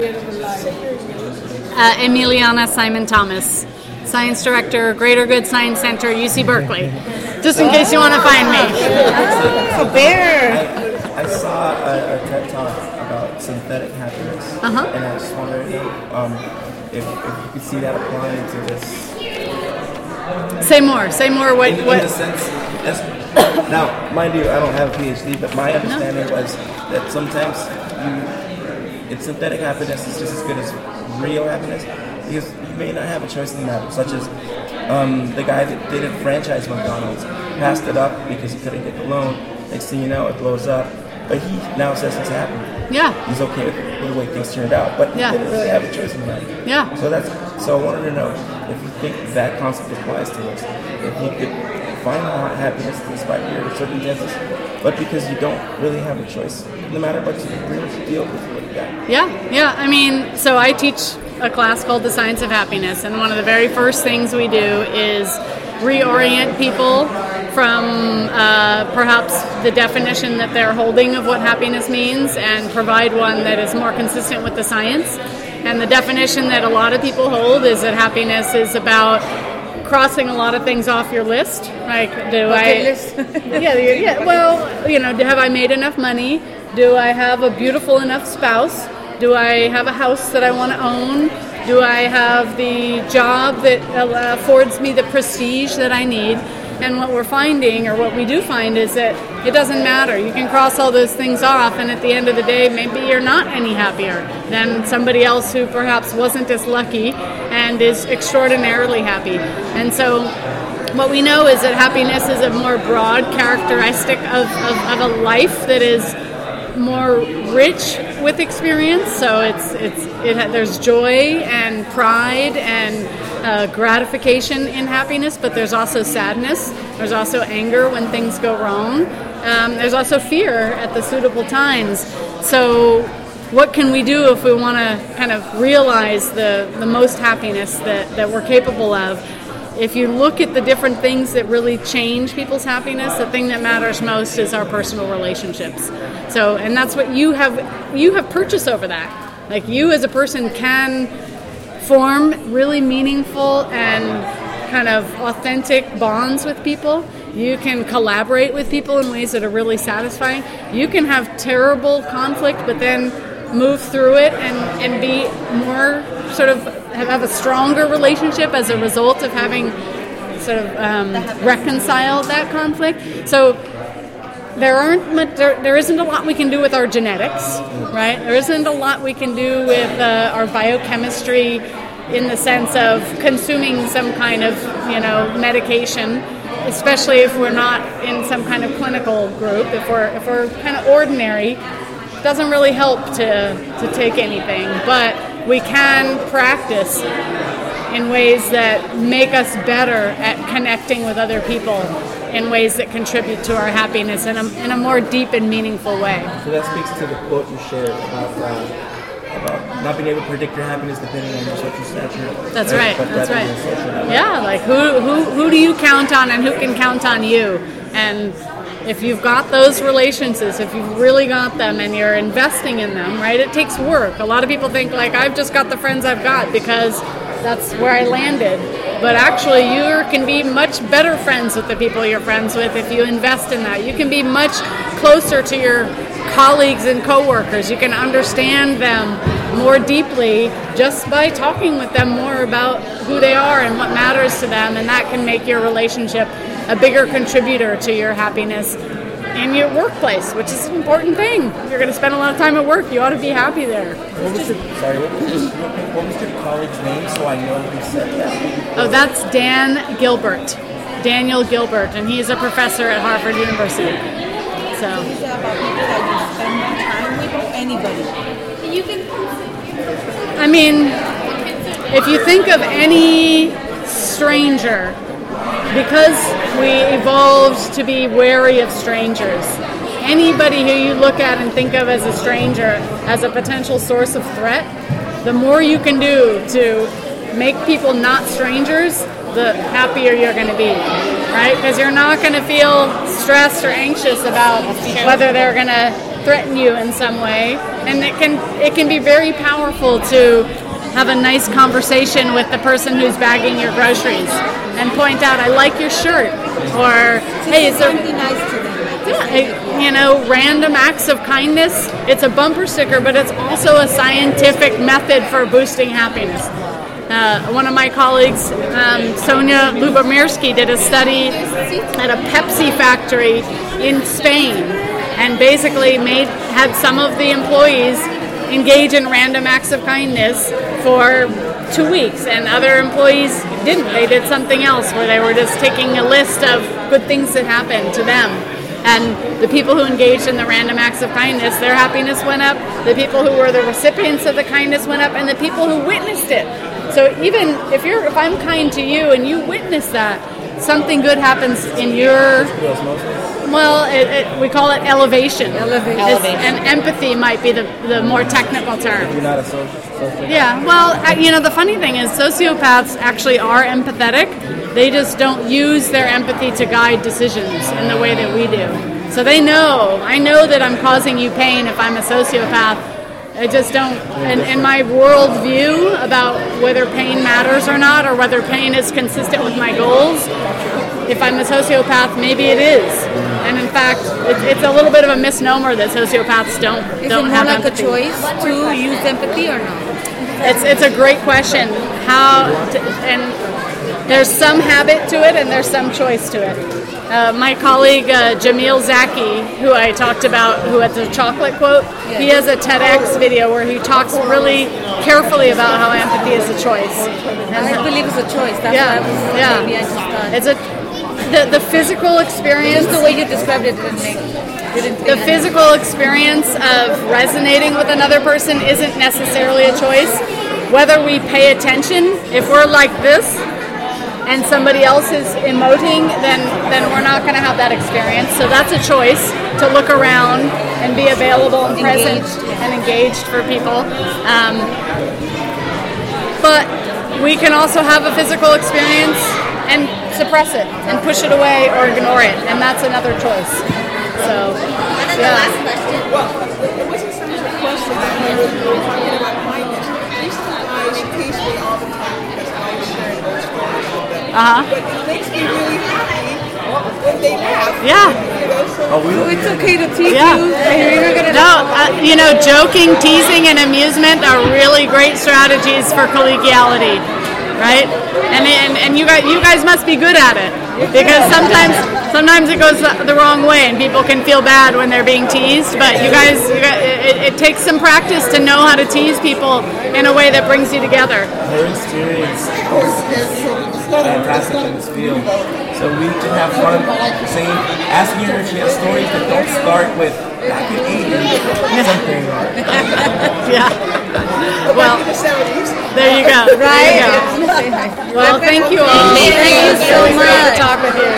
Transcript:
Emiliana Simon Thomas, Science Director, Greater Good Science Center, UC Berkeley. Just in case you want to find me. Oh, Bear! I saw a TED Talk about synthetic happiness, and I just wondered if you could see that applying to this. Say more. What? In the sense, now, mind you, I don't have a PhD, but my understanding was that sometimes synthetic happiness is just as good as real happiness, because you may not have a choice in the matter, such as the guy that didn't franchise McDonald's passed it up because he couldn't get the loan. Next thing you know, it blows up. But he now says he's happy. Yeah. He's okay with the way things turned out. But he didn't really have a choice in the matter. Yeah. So I wanted to know if you think that concept applies to us. If you could find happiness despite your circumstances, but because you don't really have a choice in the matter, but you really deal with what you got. Yeah. I mean, so I teach a class called The Science of Happiness, and one of the very first things we do is reorient people from perhaps the definition that they're holding of what happiness means and provide one that is more consistent with the science. And the definition that a lot of people hold is that happiness is about crossing a lot of things off your list. Like, list. Well, have I made enough money? Do I have a beautiful enough spouse? Do I have a house that I want to own? Do I have the job that affords me the prestige that I need? And what we're finding, or what we do find, is that it doesn't matter. You can cross all those things off, and at the end of the day, maybe you're not any happier than somebody else who perhaps wasn't as lucky and is extraordinarily happy. And so what we know is that happiness is a more broad characteristic of a life that is more rich with experience. So there's joy and pride and gratification in happiness, but there's also sadness. There's also anger when things go wrong. There's also fear at the suitable times. So what can we do if we want to kind of realize the most happiness that we're capable of? If you look at the different things that really change people's happiness, the thing that matters most is our personal relationships. So, and that's what you have purchase over that. Like, you as a person can form really meaningful and kind of authentic bonds with people. You can collaborate with people in ways that are really satisfying. You can have terrible conflict, but then move through it and be more sort of have a stronger relationship as a result of having sort of reconciled that conflict. So there isn't a lot we can do with our genetics, right? There isn't a lot we can do with our biochemistry in the sense of consuming some kind of medication, especially if we're not in some kind of clinical group. If we're kind of ordinary, it doesn't really help to take anything, but we can practice in ways that make us better at connecting with other people in ways that contribute to our happiness in a more deep and meaningful way. So that speaks to the quote you shared about not being able to predict your happiness depending on your social stature. That's right. Yeah, like who do you count on and who can count on you? And if you've got those relationships, if you've really got them and you're investing in them, right, it takes work. A lot of people think, like, I've just got the friends I've got because that's where I landed. But actually, you can be much better friends with the people you're friends with if you invest in that. You can be much closer to your colleagues and coworkers. You can understand them more deeply just by talking with them more about who they are and what matters to them, and that can make your relationship a bigger contributor to your happiness in your workplace, which is an important thing. If you're going to spend a lot of time at work, you ought to be happy there. What was your colleague's name so I know who said that? Oh, that's Daniel Gilbert, and he's a professor at Harvard University. So is that about people that you spend more time with, or anybody? I mean, if you think of any stranger, because we evolved to be wary of strangers, anybody who you look at and think of as a stranger as a potential source of threat, the more you can do to make people not strangers, the happier you're going to be, right? Because you're not going to feel stressed or anxious about whether they're going to threaten you in some way. And it can be very powerful to have a nice conversation with the person who's bagging your groceries and point out, I like your shirt, or hey, is there Be nice to them. random acts of kindness. It's a bumper sticker, but it's also a scientific method for boosting happiness. One of my colleagues, Sonia Lubomirsky, did a study at a Pepsi factory in Spain, and basically had some of the employees engage in random acts of kindness for 2 weeks, and other employees didn't. They did something else where they were just taking a list of good things that happened to them. And the people who engaged in the random acts of kindness, their happiness went up. The people who were the recipients of the kindness went up, and the people who witnessed it. So even if I'm kind to you and you witness that, something good happens in your. Well, we call it elevation. And empathy might be the more technical term. You're not a sociopath. Yeah, well, the funny thing is sociopaths actually are empathetic. They just don't use their empathy to guide decisions in the way that we do. So I know that I'm causing you pain if I'm a sociopath. I just don't, in my worldview about whether pain matters or not, or whether pain is consistent with my goals, if I'm a sociopath, maybe it is. And in fact, it's a little bit of a misnomer that sociopaths don't have empathy. Is it more like a choice to use empathy or not? It's a great question. And there's some habit to it and there's some choice to it. My colleague Jamil Zaki, who I talked about, who had the chocolate quote, he has a TEDx video where he talks really carefully about how empathy is a choice. And I believe it's a choice. That's why I was maybe I just thought. It's the physical experience. Just the way you described it The physical experience of resonating with another person isn't necessarily a choice. Whether we pay attention, if we're like this and somebody else is emoting, then we're not going to have that experience. So that's a choice, to look around and be available and present and engaged for people. But we can also have a physical experience and suppress it and push it away or ignore it, and that's another choice. So, And then the last question. Well, it wasn't so much a question that we were talking about kindness. These guys tease me all the time because I share those stories with them. But it makes me really happy when they laugh. Yeah. It's okay to tease Yeah. you. You're gonna Joking, teasing, and amusement are really great strategies for collegiality, right? And you guys must be good at it, because sometimes it goes the wrong way and people can feel bad when they're being teased. But it takes some practice to know how to tease people in a way that brings you together. Her experience is fantastic in this field. So we can have fun asking her if she has stories that don't start with back in 80s something. Yeah. Well, there you go. Right? There you go. Well, thank you all. Thank you so It was really great much. to talk with you.